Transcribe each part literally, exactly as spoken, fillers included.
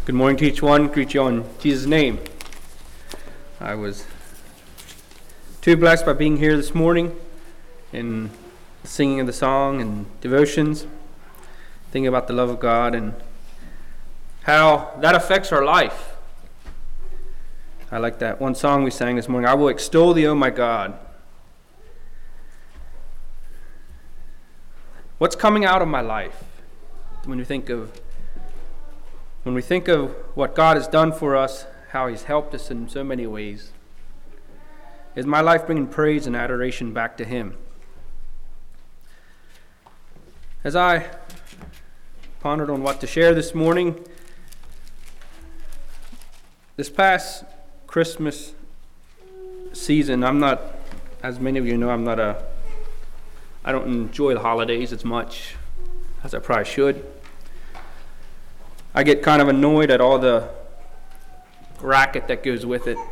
Good morning to each one. Greet you all in Jesus' name. I was too blessed by being here this morning and singing of the song and devotions, thinking about the love of God and how that affects our life. I like that one song we sang this morning, I will extol thee, O my God. What's coming out of my life when you think of When we think of what God has done for us, how He's helped us in so many ways, is my life bringing praise and adoration back to Him? As I pondered on what to share this morning, this past Christmas season, I'm not, as many of you know, I'm not a, I don't enjoy the holidays as much as I probably should. I get kind of annoyed at all the racket that goes with it.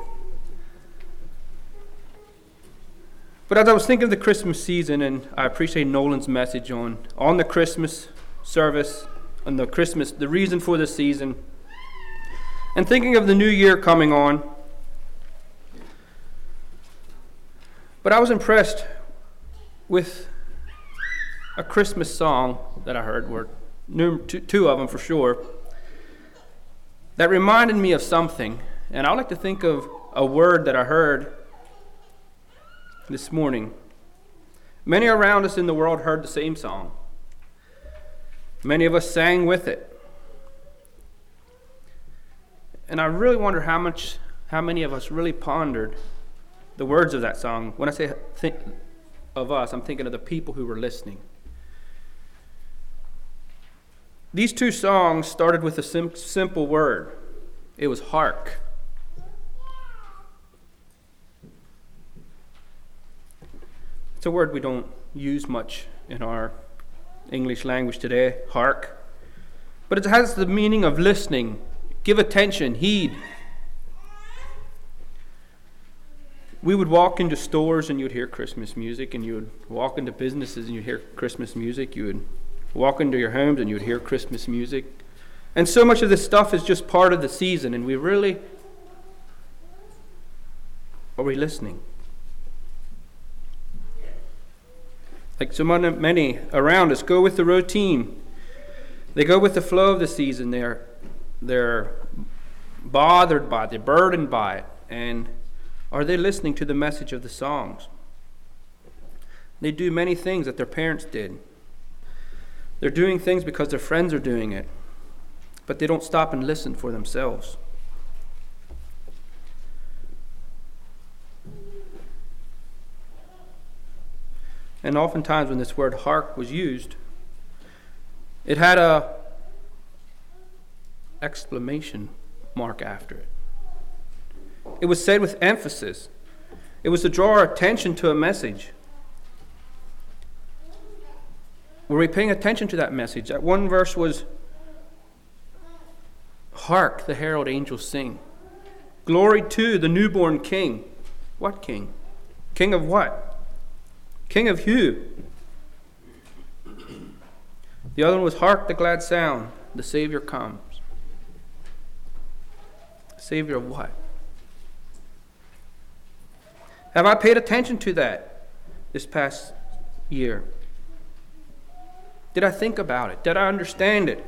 But as I was thinking of the Christmas season, and I appreciate Nolan's message on, on the Christmas service, on the Christmas, the reason for the season, and thinking of the new year coming on, but I was impressed with a Christmas song that I heard, were two, two of them for sure, that reminded me of something. And I like to think of a word that I heard this morning. Many around us in the world heard the same song. Many of us sang with it. And I really wonder how much, how many of us really pondered the words of that song. When I say think of us, I'm thinking of the people who were listening. These two songs started with a sim- simple word. It was hark. It's a word we don't use much in our English language today, hark. But it has the meaning of listening, give attention, heed. We would walk into stores and you'd hear Christmas music, and you would walk into businesses and you'd hear Christmas music. You would walk into your homes and you'd hear Christmas music. And so much of this stuff is just part of the season, and we really, are we listening? Like so many around us go with the routine. They go with the flow of the season. They're, they're bothered by it, they're burdened by it. And are they listening to the message of the songs? They do many things that their parents did. They're doing things because their friends are doing it, but they don't stop and listen for themselves. And oftentimes when this word hark was used, it had a exclamation mark after it. It was said with emphasis. It was to draw our attention to a message. Were we paying attention to that message? That one verse was, hark, the herald angels sing. Glory to the newborn king. What king? King of what? King of who? The other one was, hark the glad sound, the Savior comes. Savior of what? Have I paid attention to that this past year? Did I think about it? Did I understand it?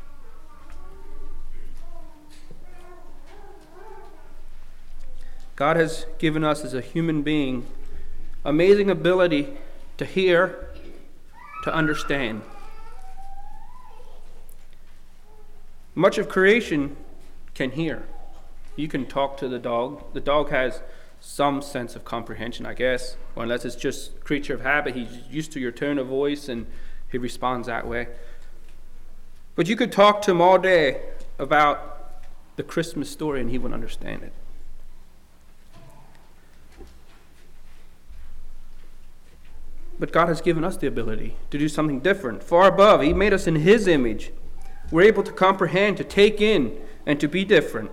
God has given us as a human being amazing ability to hear, to understand. Much of creation can hear. You can talk to the dog. The dog has some sense of comprehension, I guess, or unless it's just creature of habit. He's used to your tone of voice and he responds that way. But you could talk to him all day about the Christmas story and he wouldn't understand it. But God has given us the ability to do something different, far above. He made us in His image. We're able to comprehend, to take in, and to be different.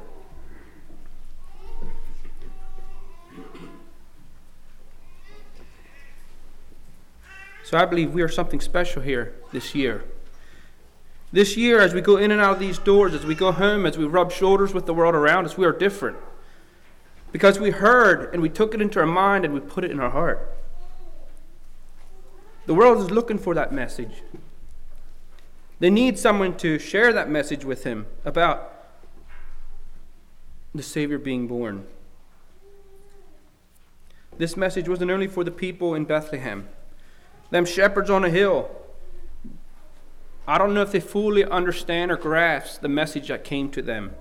So I believe we are something special here this year. This year, as we go in and out of these doors, as we go home, as we rub shoulders with the world around us, we are different. Because we heard and we took it into our mind and we put it in our heart. The world is looking for that message. They need someone to share that message with him about the Savior being born. This message wasn't only for the people in Bethlehem. Them shepherds on a hill, I don't know if they fully understand or grasp the message that came to them.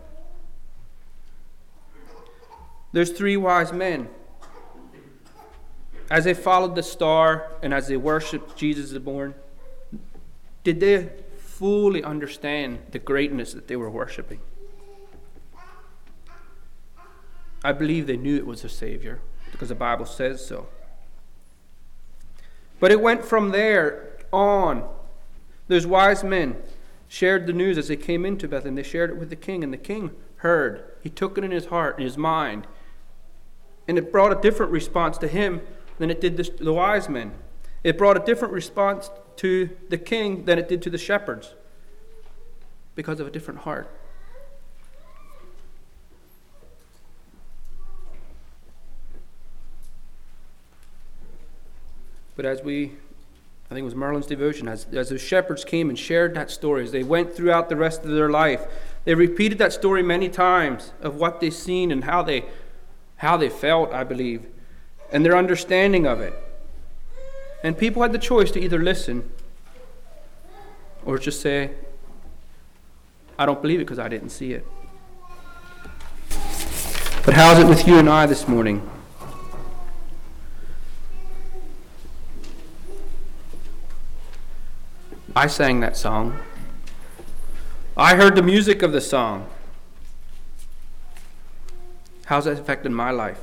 There's three wise men. As they followed the star and as they worshiped Jesus the born, did they fully understand the greatness that they were worshiping? I believe they knew it was a Savior because the Bible says so. But it went from there on. Those wise men shared the news as they came into Bethlehem. They shared it with the king, and the king heard. He took it in his heart, in his mind. And it brought a different response to him than it did the, the wise men. It brought a different response to the king than it did to the shepherds because of a different heart. But as we, I think it was Marlon's devotion, as, as the shepherds came and shared that story, as they went throughout the rest of their life, they repeated that story many times of what they've seen and how they, how they felt, I believe, and their understanding of it. And people had the choice to either listen or just say, I don't believe it because I didn't see it. But how's it with you and I this morning? I sang that song. I heard the music of the song. How's that affected my life?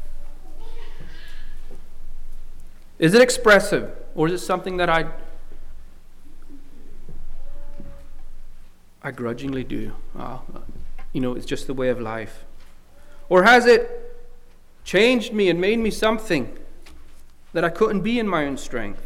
Is it expressive, or is it something that I I grudgingly do? Oh, you know, it's just the way of life. Or has it changed me and made me something that I couldn't be in my own strength?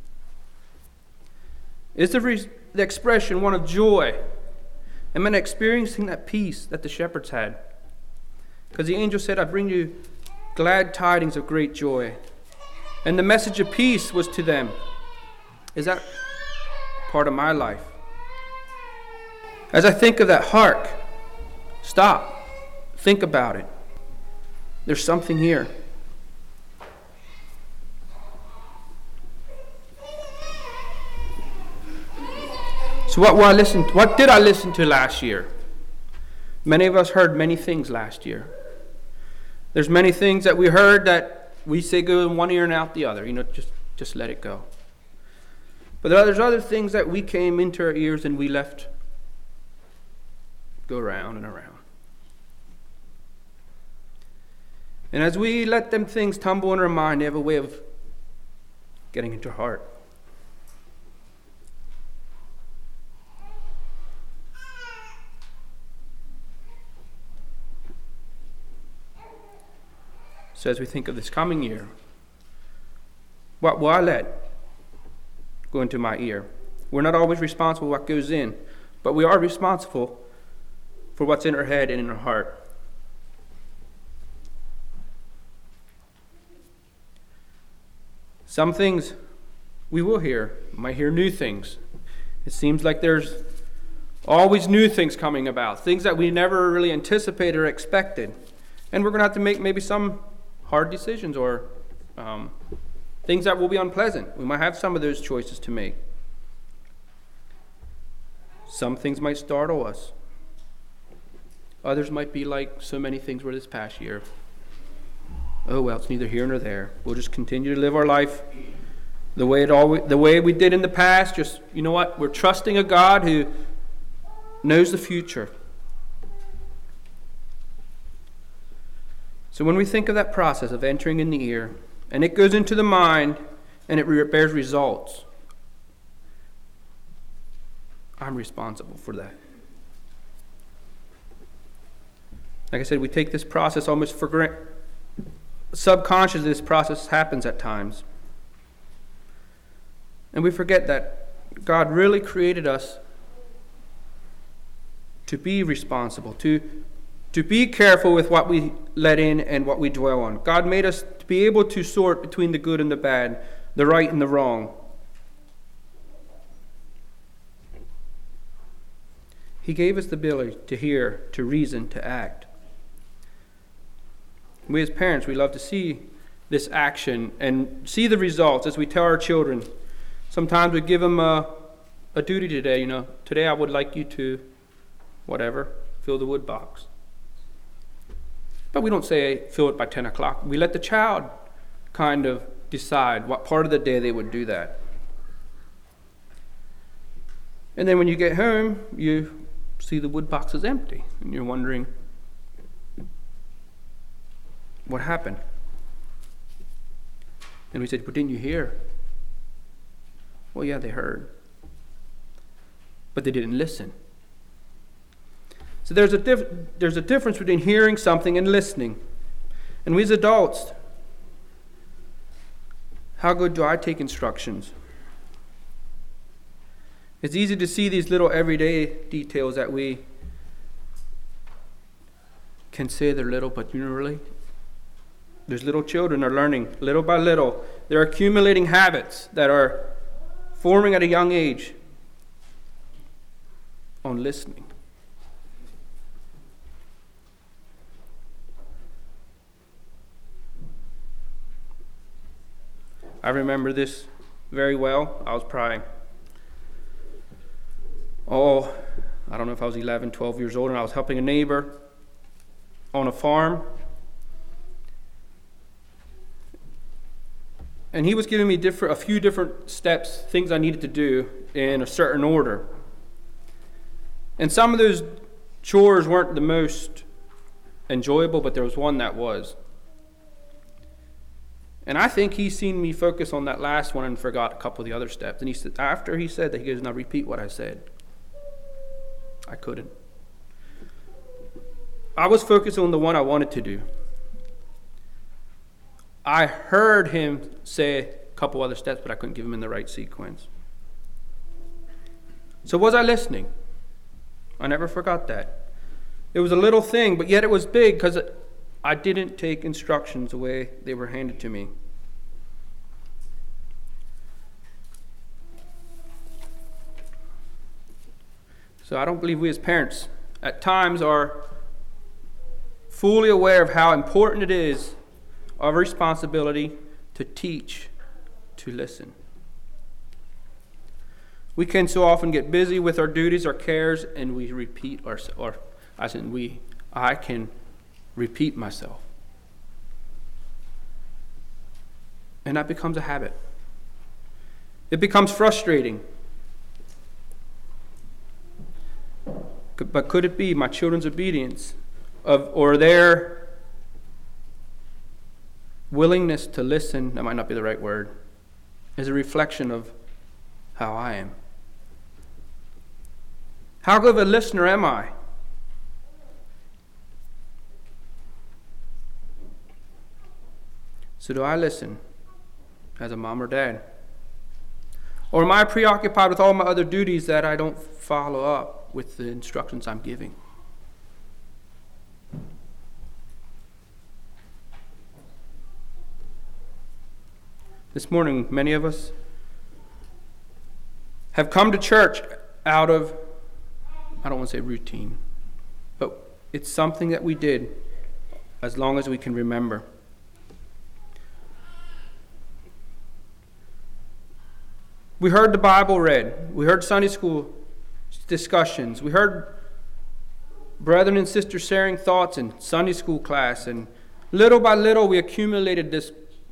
Is the, re- the expression one of joy? Am I experiencing that peace that the shepherds had? Because the angel said, I bring you glad tidings of great joy. And the message of peace was to them. Is that part of my life? As I think of that, hark, stop, think about it. There's something here. So what will I listen to? What did I listen to last year? Many of us heard many things last year. There's many things that we heard that we say go in one ear and out the other. You know, just, just let it go. But there's other things that we came into our ears and we left go around and around. And as we let them things tumble in our mind, they have a way of getting into our heart. So as we think of this coming year, what will I let go into my ear? We're not always responsible for what goes in, but we are responsible for what's in our head and in our heart. Some things we will hear. We might hear new things. It seems like there's always new things coming about, things that we never really anticipated or expected. And we're going to have to make maybe some hard decisions or um, things that will be unpleasant. We might have some of those choices to make. Some things might startle us. Others might be like so many things were this past year. Oh well, it's neither here nor there. We'll just continue to live our life the way it always, the way we did in the past. Just, you know what? We're trusting a God who knows the future. So when we think of that process of entering in the ear, and it goes into the mind, and it re- bears results, I'm responsible for that. Like I said, we take this process almost for granted. Subconsciously, this process happens at times. And we forget that God really created us to be responsible, to, to be careful with what we let in and what we dwell on. God made us to be able to sort between the good and the bad, the right and the wrong. He gave us the ability to hear, to reason, to act. We as parents, we love to see this action and see the results as we tell our children. Sometimes we give them a, a duty today, you know. Today I would like you to, whatever, fill the wood box. But we don't say fill it by ten o'clock. We let the child kind of decide what part of the day they would do that. And then when you get home, you see the wood box is empty. And you're wondering, what happened? And we said, but didn't you hear? Well, yeah, they heard. But they didn't listen. So there's a diff- there's a difference between hearing something and listening. And we as adults, how good do I take instructions? It's easy to see these little everyday details that we can say they're little, but you know, really, there's little children are learning little by little. They're accumulating habits that are forming at a young age on listening. I remember this very well. I was probably, oh, I don't know if I was eleven, twelve years old, and I was helping a neighbor on a farm. And he was giving me different, a few different steps, things I needed to do in a certain order. And some of those chores weren't the most enjoyable, but there was one that was. And I think he seen me focus on that last one and forgot a couple of the other steps. And he said, after he said that, he goes, now repeat what I said. I couldn't. I was focused on the one I wanted to do. I heard him say a couple other steps, but I couldn't give them in the right sequence. So was I listening? I never forgot that. It was a little thing, but yet it was big because I didn't take instructions the way they were handed to me. So I don't believe we as parents at times are fully aware of how important it is, our responsibility to teach, to listen. We can so often get busy with our duties, our cares, and we repeat our, or I said we, I can repeat myself. And that becomes a habit. It becomes frustrating. But could it be my children's obedience of, or their willingness to listen, that might not be the right word, is a reflection of how I am? How good of a listener am I? So do I listen as a mom or dad? Or am I preoccupied with all my other duties that I don't follow up with the instructions I'm giving? This morning, many of us have come to church out of, I don't want to say routine, but it's something that we did as long as we can remember. We heard the Bible read. We heard Sunday school discussions. We heard brethren and sisters sharing thoughts in Sunday school class. And little by little, we accumulated this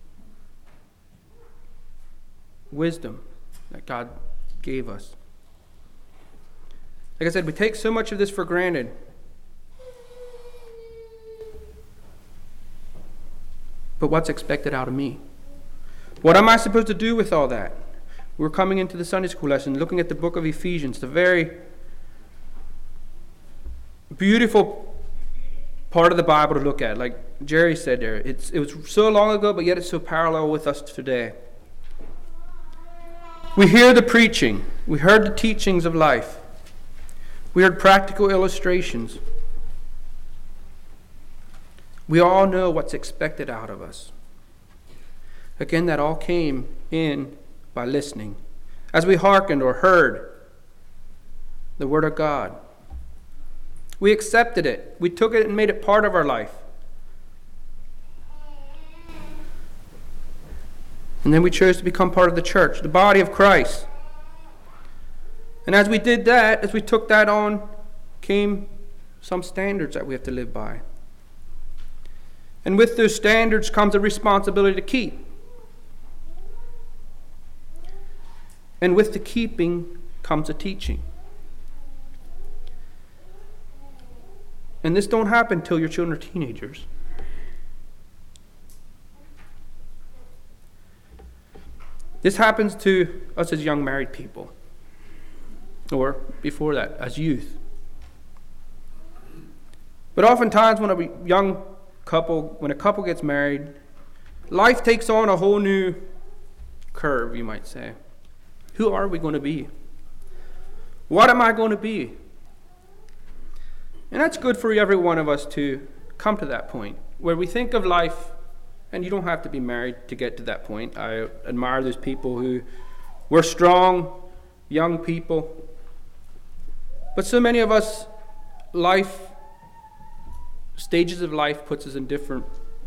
wisdom that God gave us. Like I said, we take so much of this for granted. But what's expected out of me? What am I supposed to do with all that? We're coming into the Sunday school lesson, looking at the book of Ephesians, the very beautiful part of the Bible to look at. Like Jerry said there, it's, it was so long ago, but yet it's so parallel with us today. We hear the preaching. We heard the teachings of life. We heard practical illustrations. We all know what's expected out of us. Again, that all came in by listening. As we hearkened or heard the Word of God, we accepted it. We took it and made it part of our life. And then we chose to become part of the church, the body of Christ. And as we did that, as we took that on, came some standards that we have to live by. And with those standards comes a responsibility to keep. And with the keeping comes a teaching. And this don't happen until your children are teenagers. This happens to us as young married people, or before that, as youth. But oftentimes when a young couple, when a couple gets married, life takes on a whole new curve, you might say. Who are we going to be? What am I going to be? And that's good for every one of us to come to that point where we think of life. And you don't have to be married to get to that point. I admire those people who were strong, young people. But so many of us, life, stages of life puts us in different,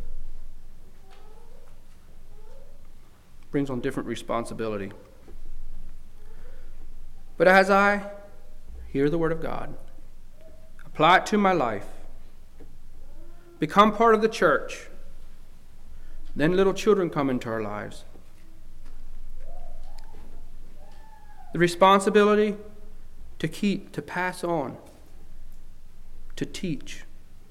brings on different responsibility. But as I hear the Word of God, apply it to my life, become part of the church, then little children come into our lives. The responsibility to keep, to pass on, to teach.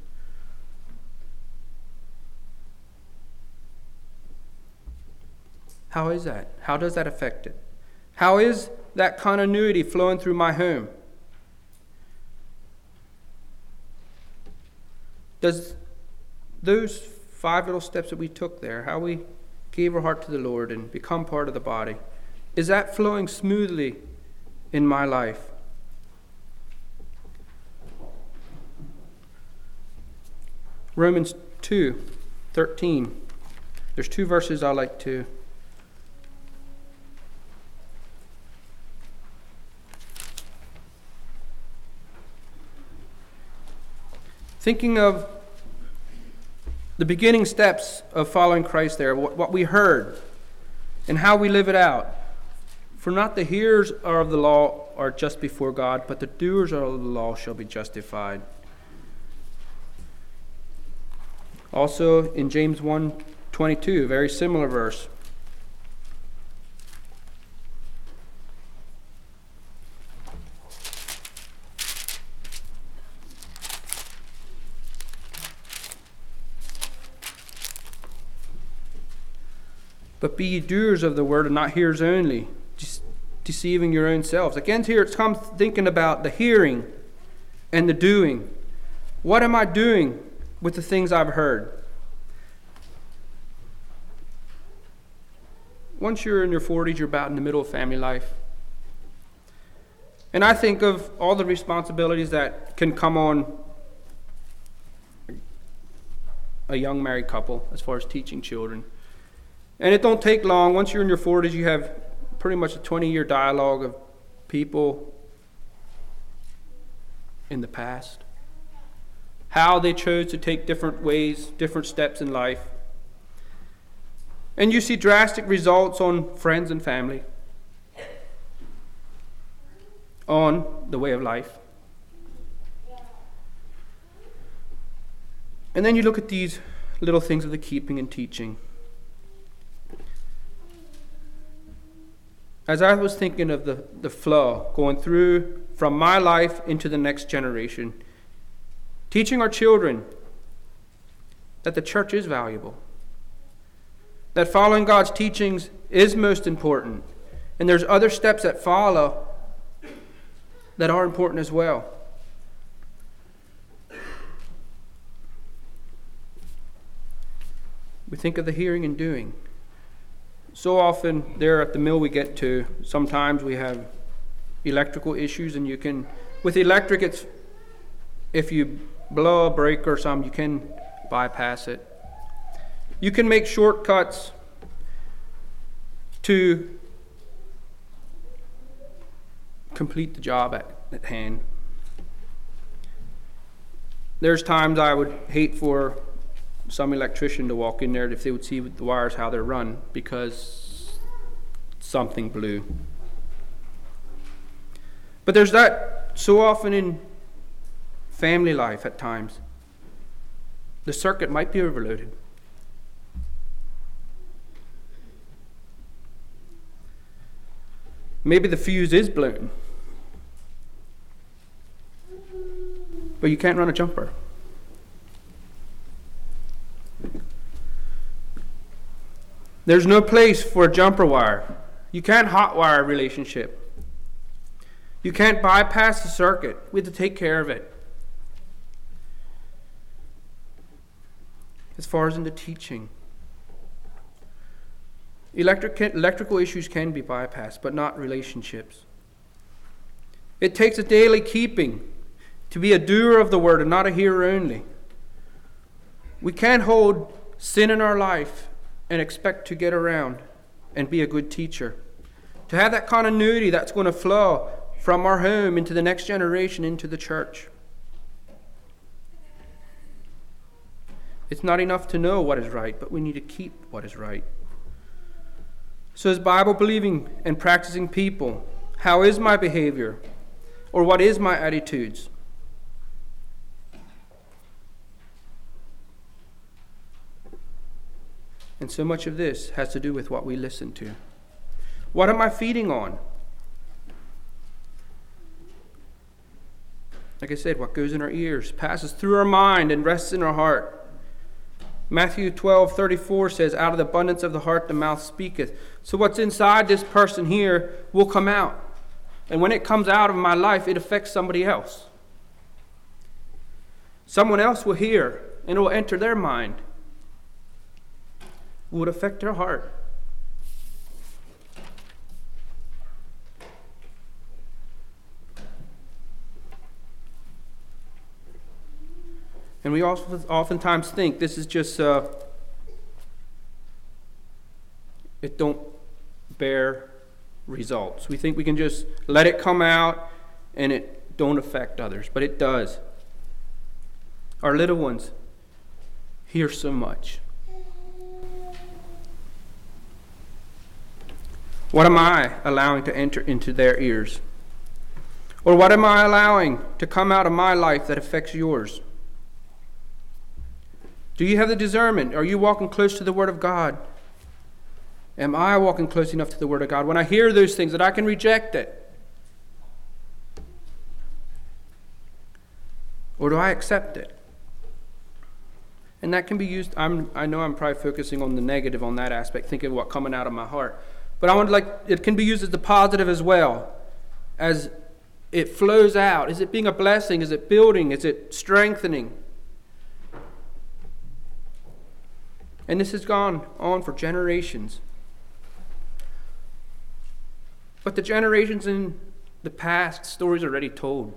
How is that? How does that affect it? How is that continuity flowing through my home? Does those five little steps that we took there, how we gave our heart to the Lord and become part of the body, is that flowing smoothly in my life? Romans two thirteen. There's two verses I like to thinking of the beginning steps of following Christ there, what, what we heard and how we live it out. For not the hearers of the law are just before God, but the doers of the law shall be justified. Also in James one twenty-two, a very similar verse. But be ye doers of the word and not hearers only, just deceiving your own selves. Again, here it's come thinking about the hearing and the doing. What am I doing with the things I've heard? Once you're in your forties, you're about in the middle of family life. And I think of all the responsibilities that can come on a young married couple as far as teaching children. And it don't take long. Once you're in your forties, you have pretty much a twenty-year dialogue of people in the past. How they chose to take different ways, different steps in life. And you see drastic results on friends and family, on the way of life. And then you look at these little things of the keeping and teaching. As I was thinking of the, the flow going through from my life into the next generation, teaching our children that the church is valuable, that following God's teachings is most important, and there's other steps that follow that are important as well. We think of the hearing and doing. So often there at the mill we get to, sometimes we have electrical issues and you can With electric, it's if you blow a breaker or something, you can bypass it. You can make shortcuts to complete the job at, at hand. There's times I would hate for some electrician to walk in there if they would see the wires how they're run because something blew. But there's that so often in family life at times. The circuit might be overloaded. Maybe the fuse is blown. But you can't run a jumper. There's no place for a jumper wire. You can't hotwire a relationship. You can't bypass the circuit. We have to take care of it. As far as in the teaching, electric, electrical issues can be bypassed, but not relationships. It takes a daily keeping to be a doer of the word and not a hearer only. We can't hold sin in our life and expect to get around and be a good teacher. To have that continuity that's going to flow from our home into the next generation, into the church. It's not enough to know what is right, but we need to keep what is right. So as Bible-believing and practicing people, how is my behavior? Or what is my attitudes? And so much of this has to do with what we listen to. What am I feeding on? Like I said, what goes in our ears passes through our mind and rests in our heart. Matthew twelve thirty-four says, out of the abundance of the heart the mouth speaketh. So what's inside this person here will come out. And when it comes out of my life, it affects somebody else. Someone else will hear, and it will enter their mind. It would affect their heart. And we also oftentimes think this is just, uh, it don't bear results. We think we can just let it come out and it don't affect others, but it does. Our little ones hear so much. What am I allowing to enter into their ears? Or what am I allowing to come out of my life that affects yours? Do you have the discernment? Are you walking close to the Word of God? Am I walking close enough to the Word of God when I hear those things that I can reject it? Or do I accept it? And that can be used, I'm, I know I'm probably focusing on the negative on that aspect, thinking of what coming out of my heart. But I want to like, it can be used as the positive as well. As it flows out. Is it being a blessing? Is it building? Is it strengthening? And this has gone on for generations. But the generations in the past, stories already told.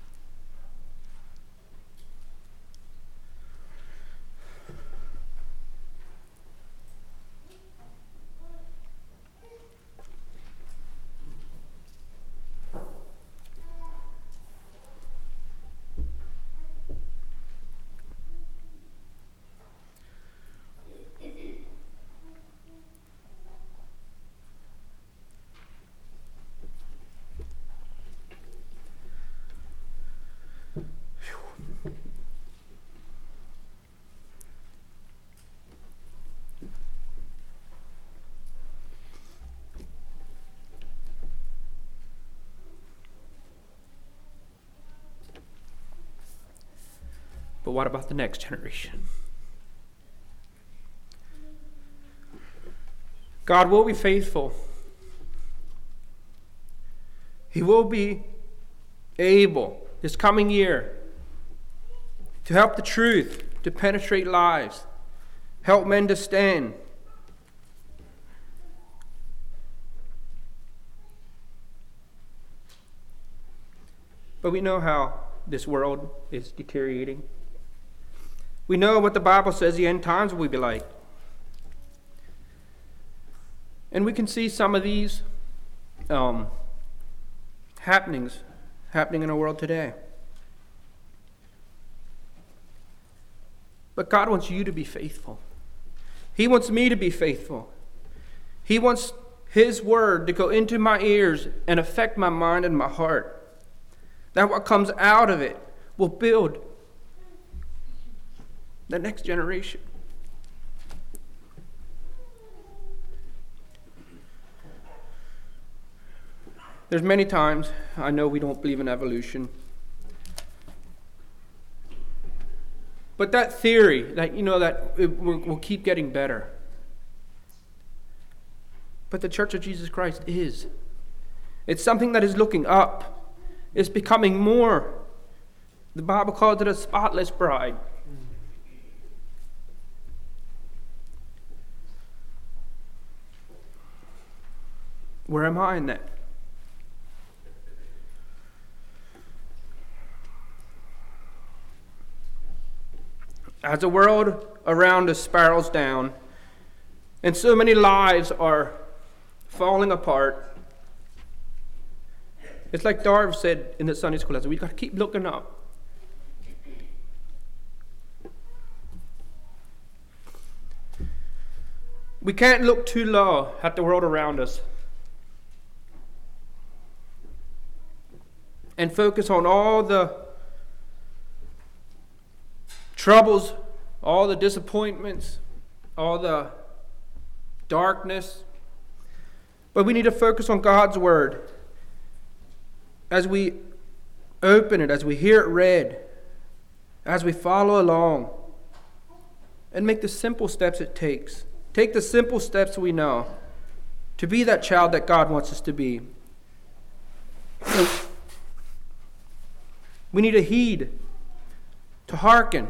But what about the next generation? God will be faithful. He will be able this coming year to help the truth to penetrate lives, help men to stand. But we know how this world is deteriorating. We know what the Bible says the end times will be like. And we can see some of these um, happenings happening in our world today. But God wants you to be faithful. He wants me to be faithful. He wants His word to go into my ears and affect my mind and my heart. That what comes out of it will build the next generation. There's many times I know we don't believe in evolution. But that theory, that you know, that it will keep getting better. But the Church of Jesus Christ is. It's something that is looking up. It's becoming more. The Bible calls it a spotless bride. Where am I in that? As the world around us spirals down, and so many lives are falling apart, it's like Darv said in the Sunday school lesson, we've got to keep looking up. We can't look too low at the world around us and focus on all the troubles, all the disappointments, all the darkness. But we need to focus on God's word. As we open it, as we hear it read, as we follow along, and make the simple steps it takes. Take the simple steps we know to be that child that God wants us to be. We need to heed, to hearken.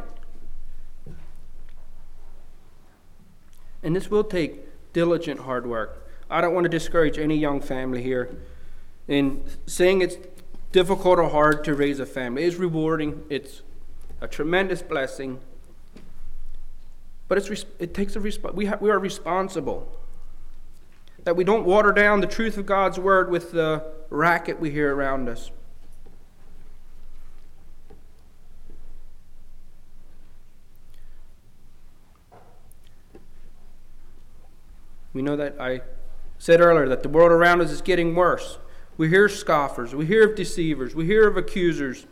And this will take diligent hard work. I don't want to discourage any young family here in saying it's difficult or hard to raise a family. It's rewarding. It's a tremendous blessing. But it's it takes a resp- we ha- we are responsible. That we don't water down the truth of God's word with the racket we hear around us. We know that I said earlier that the world around us is getting worse. We hear scoffers. We hear of deceivers. We hear of accusers.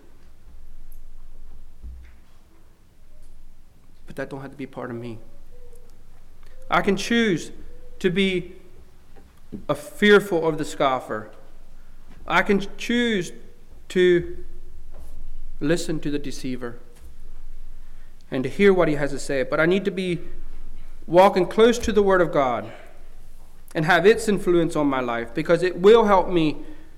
But that don't have to be part of me. I can choose to be a fearful of the scoffer. I can choose to listen to the deceiver and to hear what he has to say. But I need to be walking close to the Word of God and have its influence on my life, because it will help me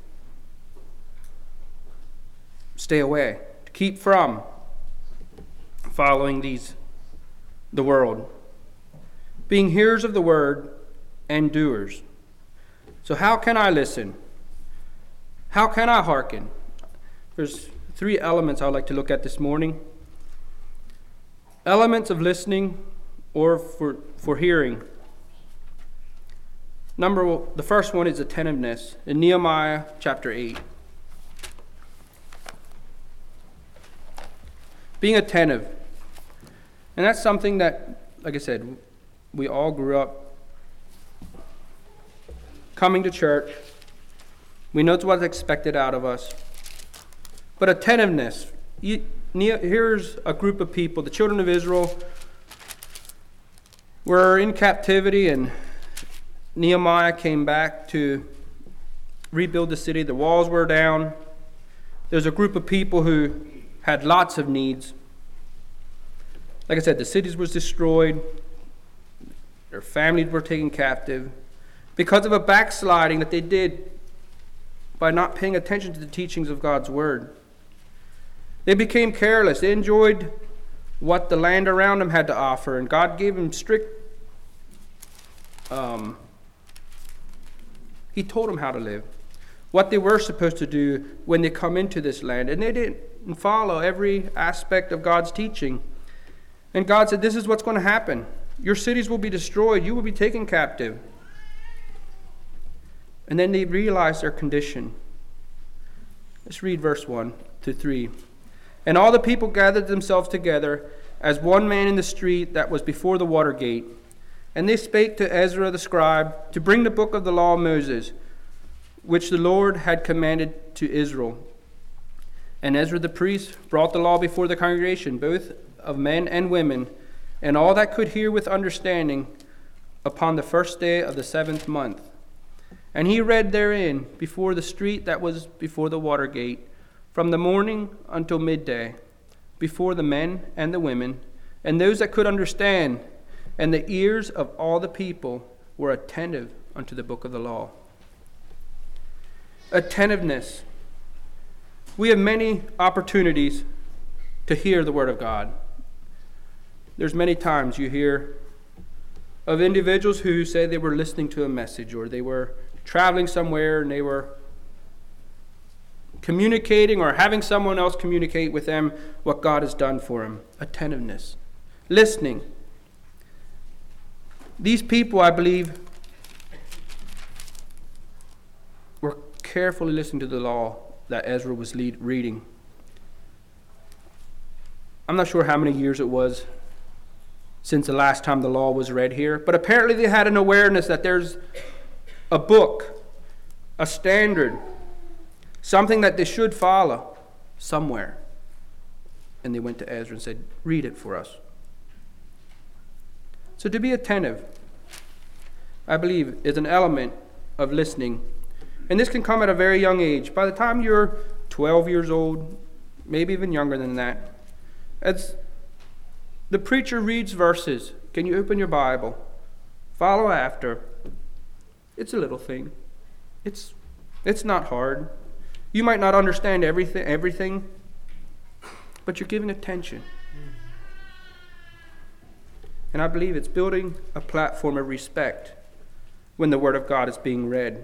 stay away, to keep from following these the world. Being hearers of the word and doers. So how can I listen? How can I hearken? There's three elements I'd like to look at this morning. Elements of listening or for, for hearing. Number, the first one is attentiveness in Nehemiah chapter eight. Being attentive. And that's something that, like I said, we all grew up coming to church. We know it's what's expected out of us. But attentiveness. You, here's a group of people, the children of Israel were in captivity, and Nehemiah came back to rebuild the city. The walls were down. There's a group of people who had lots of needs. Like I said, the cities was destroyed. Their families were taken captive because of a backsliding that they did by not paying attention to the teachings of God's word. They became careless. They enjoyed what the land around them had to offer, and God gave them strict um, He told them how to live. what they were supposed to do when they come into this land. And they didn't follow every aspect of God's teaching. And God said, this is what's going to happen. Your cities will be destroyed. You will be taken captive. And then they realized their condition. Let's read verse one to three. And all the people gathered themselves together as one man in the street that was before the water gate. And they spake to Ezra the scribe to bring the book of the law of Moses, which the Lord had commanded to Israel. And Ezra the priest brought the law before the congregation, both of men and women, and all that could hear with understanding, upon the first day of the seventh month. And he read therein before the street that was before the water gate, from the morning until midday, before the men and the women, and those that could understand, and the ears of all the people were attentive unto the book of the law. Attentiveness. We have many opportunities to hear the word of God. There's many times you hear of individuals who say they were listening to a message, or they were traveling somewhere and they were communicating or having someone else communicate with them what God has done for them. Attentiveness. Listening. These people, I believe, were carefully listening to the law that Ezra was lead, reading. I'm not sure how many years it was since the last time the law was read here, but apparently they had an awareness that there's a book, a standard, something that they should follow somewhere. And they went to Ezra and said, read it for us. So to be attentive, I believe, is an element of listening. And this can come at a very young age. By the time you're twelve years old, maybe even younger than that, as the preacher reads verses, can you open your Bible? Follow after. It's a little thing. It's it's not hard. You might not understand everything, everything, but you're giving attention. And I believe it's building a platform of respect when the Word of God is being read.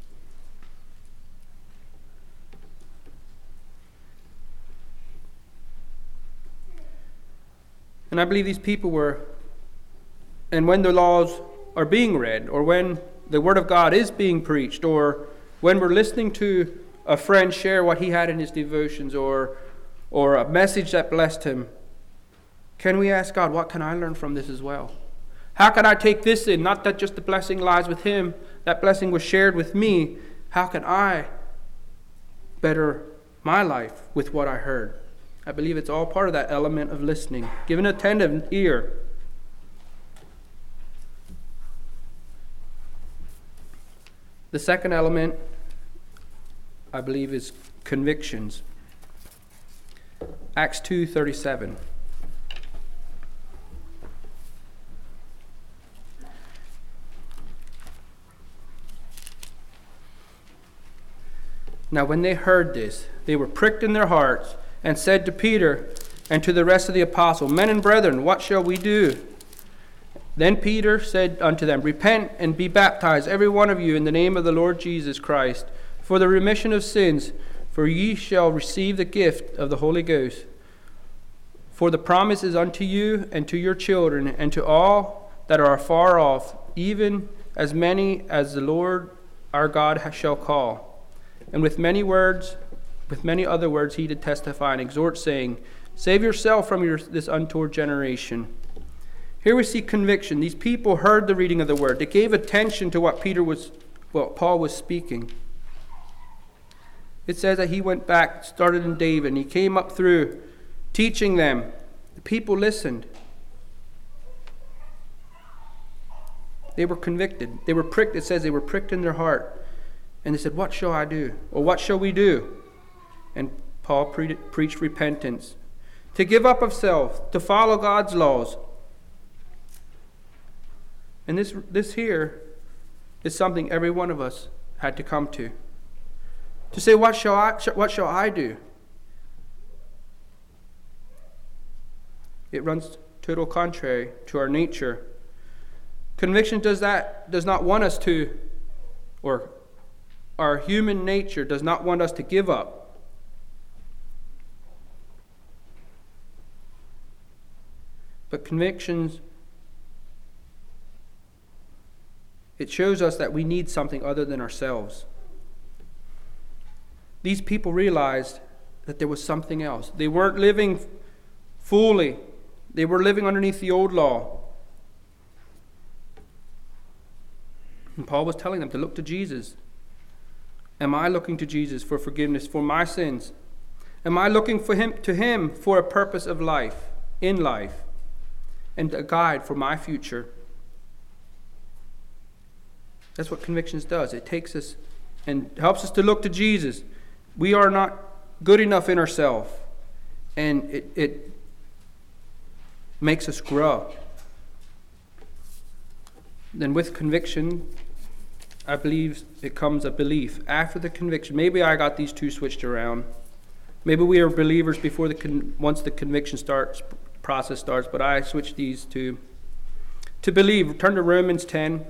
And I believe these people were, and when the laws are being read, or when the Word of God is being preached, or when we're listening to a friend share what he had in his devotions, or or a message that blessed him, can we ask God, what can I learn from this as well? How can I take this in? Not that just the blessing lies with him, that blessing was shared with me. How can I better my life with what I heard? I believe it's all part of that element of listening. Give an attentive ear. The second element, I believe, is convictions. Acts two thirty-seven. Now when they heard this, they were pricked in their hearts, and said to Peter and to the rest of the apostles, Men and brethren, what shall we do? Then Peter said unto them, Repent and be baptized, every one of you, in the name of the Lord Jesus Christ, for the remission of sins, for ye shall receive the gift of the Holy Ghost. For the promise is unto you and to your children and to all that are afar off, even as many as the Lord our God shall call. And with many words, with many other words, he did testify and exhort, saying, Save yourself from your, this untoward generation. Here we see conviction. These people heard the reading of the word. They gave attention to what Peter was, well, Paul was speaking. It says that he went back, started in David, and he came up through teaching them. The people listened. They were convicted. They were pricked. It says they were pricked in their heart. And they said, What shall I do? Or what shall we do? And Paul pre- preached repentance. To give up of self, to follow God's laws. And this this here is something every one of us had to come to. To say, what shall I what shall I do? It runs total contrary to our nature. Conviction does that does not want us to, or our human nature does not want us to give up. But convictions, it shows us that we need something other than ourselves. These people realized that there was something else. They weren't living fully. They were living underneath the old law. And Paul was telling them to look to Jesus. Am I looking to Jesus for forgiveness for my sins? Am I looking for him to him for a purpose of life, in life, and a guide for my future? That's what convictions does. It takes us and helps us to look to Jesus. We are not good enough in ourselves, and it, it makes us grow. Then with conviction, I believe it comes a belief. After the conviction, maybe I got these two switched around. Maybe we are believers before the con- once the conviction starts process starts, but I switched these to to believe. Turn to Romans ten.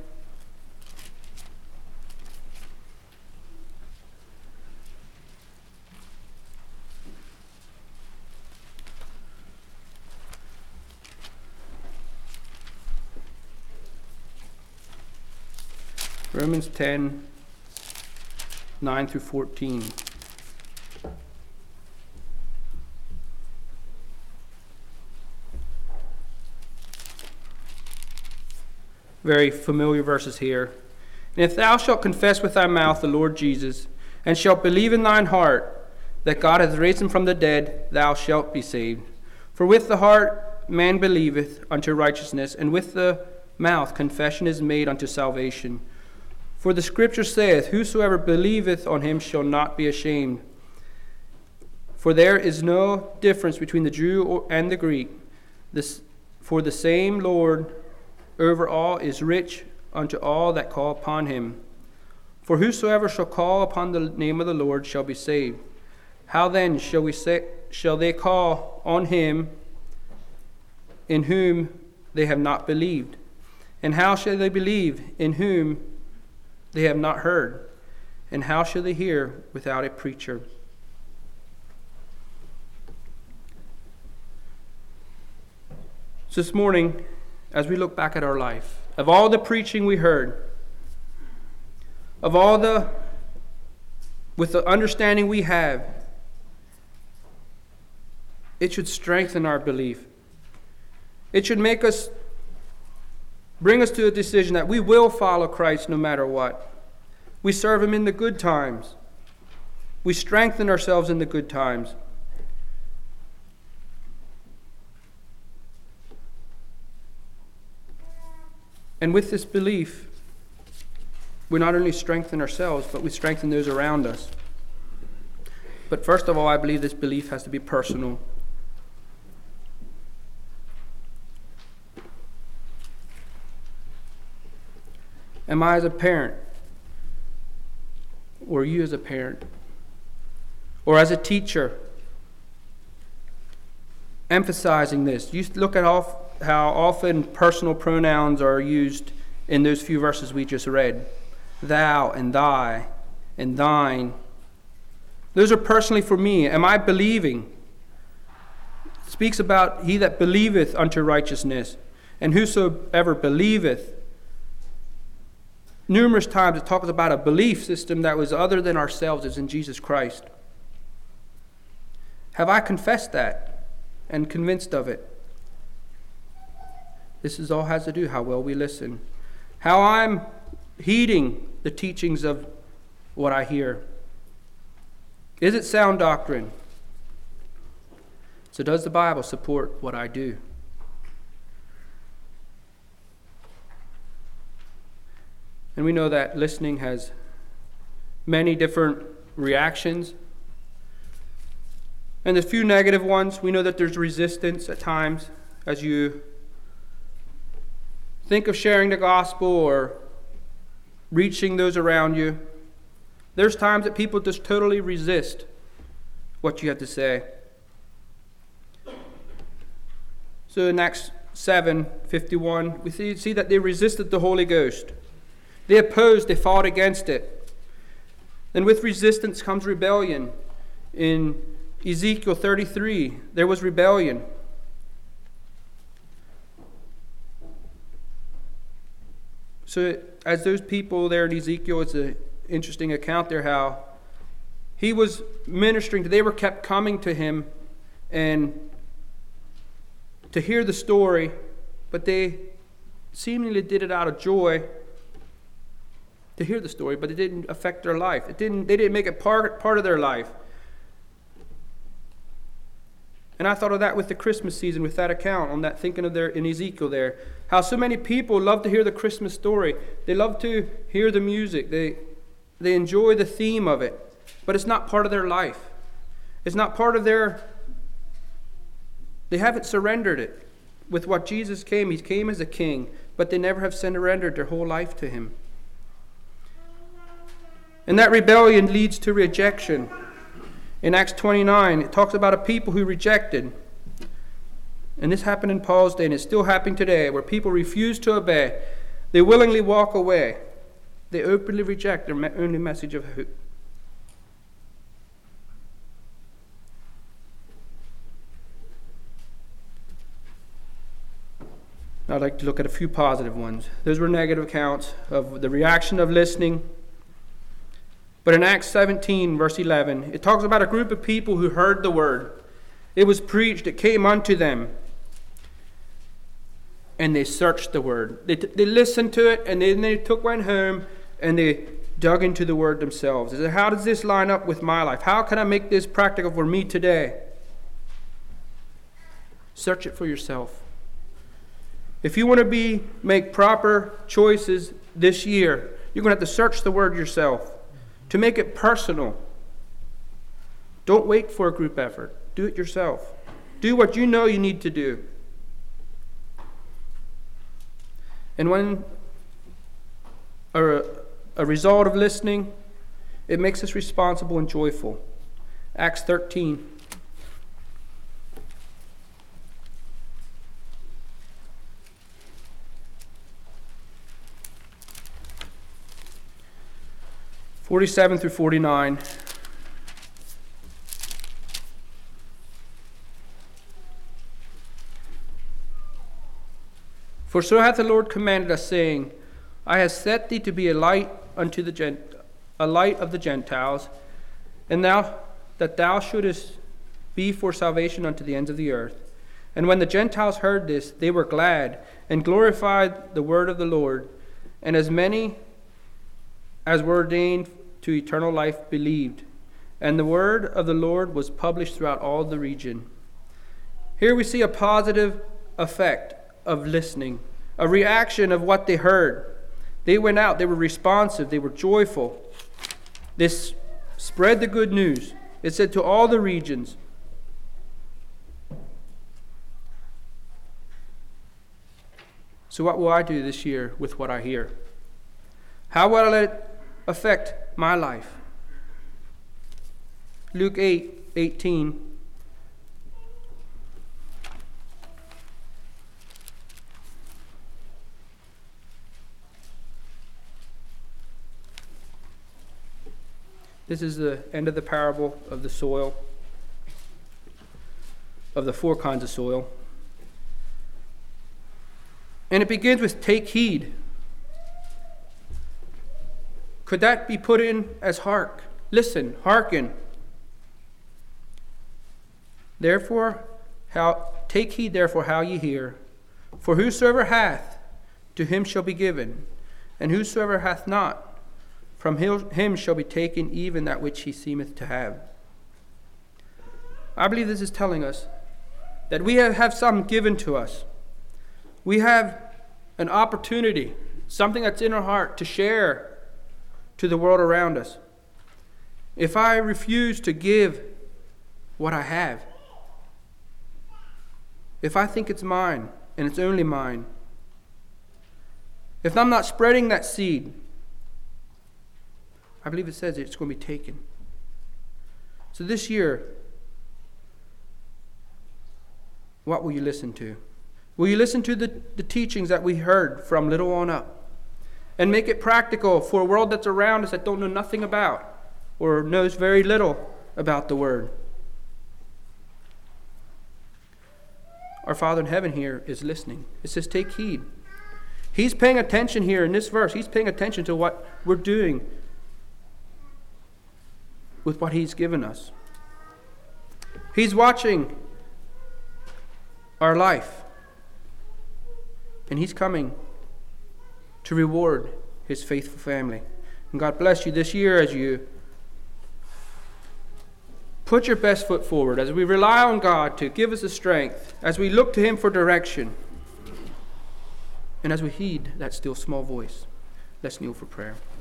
Romans ten, nine through fourteen. Very familiar verses here. And if thou shalt confess with thy mouth the Lord Jesus, and shalt believe in thine heart that God hath raised him from the dead, thou shalt be saved. For with the heart man believeth unto righteousness, and with the mouth confession is made unto salvation. For the Scripture saith, whosoever believeth on him shall not be ashamed. For there is no difference between the Jew and the Greek. This, for the same Lord over all is rich unto all that call upon him. For whosoever shall call upon the name of the Lord shall be saved. How then shall we say, shall they call on him in whom they have not believed? And how shall they believe in whom they have not heard? And how shall they hear without a preacher? So this morning, as we look back at our life, of all the preaching we heard, of all the, with the understanding we have, it should strengthen our belief. It should make us, bring us to a decision that we will follow Christ no matter what. We serve him in the good times. We strengthen ourselves in the good times. And with this belief, we not only strengthen ourselves, but we strengthen those around us. But first of all, I believe this belief has to be personal. Am I as a parent, or you as a parent, or as a teacher, emphasizing this? You look at all how often personal pronouns are used in those few verses we just read. Thou and thy and thine. Those are personally for me. Am I believing? It speaks about he that believeth unto righteousness, and whosoever believeth. Numerous times it talks about a belief system that was other than ourselves, is in Jesus Christ. Have I confessed that and convinced of it? This is all has to do how well we listen. How I'm heeding the teachings of what I hear. Is it sound doctrine? So does the Bible support what I do? And we know that listening has many different reactions. And the few negative ones, we know that there's resistance at times as you think of sharing the gospel or reaching those around you. There's times that people just totally resist what you have to say. So in Acts seven fifty-one, we see, see that they resisted the Holy Ghost. They opposed, they fought against it. Then with resistance comes rebellion. In Ezekiel thirty-three, there was rebellion. So as those people there in Ezekiel, it's an interesting account there how he was ministering. They were kept coming to him and to hear the story, but they seemingly did it out of joy to hear the story, but it didn't affect their life. It didn't. They didn't make it part part of their life. And I thought of that with the Christmas season, with that account, on that thinking of there in Ezekiel there. How so many people love to hear the Christmas story. They love to hear the music. They they enjoy the theme of it. But it's not part of their life. It's not part of their... They haven't surrendered it with what Jesus came. He came as a king, but they never have surrendered their whole life to him. And that rebellion leads to rejection. In Acts twenty-nine, it talks about a people who rejected. And this happened in Paul's day, and it's still happening today, where people refuse to obey. They willingly walk away. They openly reject their only message of hope. I'd like to look at a few positive ones. Those were negative accounts of the reaction of listening. But in Acts seventeen, verse eleven, it talks about a group of people who heard the word. It was preached, it came unto them. And they searched the word. They, t- they listened to it, and then they took one home, and they dug into the word themselves. They said, how does this line up with my life? How can I make this practical for me today? Search it for yourself. If you want to be make proper choices this year, you're going to have to search the word yourself. To make it personal. Don't wait for a group effort. Do it yourself. Do what you know you need to do. And when a, a result of listening, it makes us responsible and joyful. Acts thirteen. forty-seven through forty-nine. For so hath the Lord commanded us, saying, I have set thee to be a light unto the gent- a light of the Gentiles, and thou that thou shouldest be for salvation unto the ends of the earth. And when the Gentiles heard this, they were glad, and glorified the word of the Lord. And as many as were ordained to eternal life believed. And the word of the Lord was published throughout all the region. Here we see a positive effect of listening, a reaction of what they heard. They went out, they were responsive, they were joyful. This spread the good news. It said to all the regions. So what will I do this year with what I hear? How will I let it affect my life? Luke eight eighteen. This is the end of the parable of the soil, of the four kinds of soil. And it begins with take heed. Could that be put in as hark? Listen, hearken. Therefore, how take heed therefore how ye hear. For whosoever hath, to him shall be given, and whosoever hath not, from him shall be taken even that which he seemeth to have. I believe this is telling us that we have, have something given to us. We have an opportunity, something that's in our heart to share to the world around us. If I refuse to give what I have, if I think it's mine and it's only mine, if I'm not spreading that seed, I believe it says it's going to be taken. So this year, what will you listen to? Will you listen to the, the teachings that we heard from little on up? And make it practical for a world that's around us that don't know nothing about? or knows very little about the Word. Our Father in heaven here is listening. It says, take heed. He's paying attention here in this verse. He's paying attention to what we're doing with what He's given us. He's watching our life. And He's coming to reward His faithful family. And God bless you this year as you put your best foot forward, as we rely on God to give us the strength, as we look to Him for direction, and as we heed that still small voice. Let's kneel for prayer.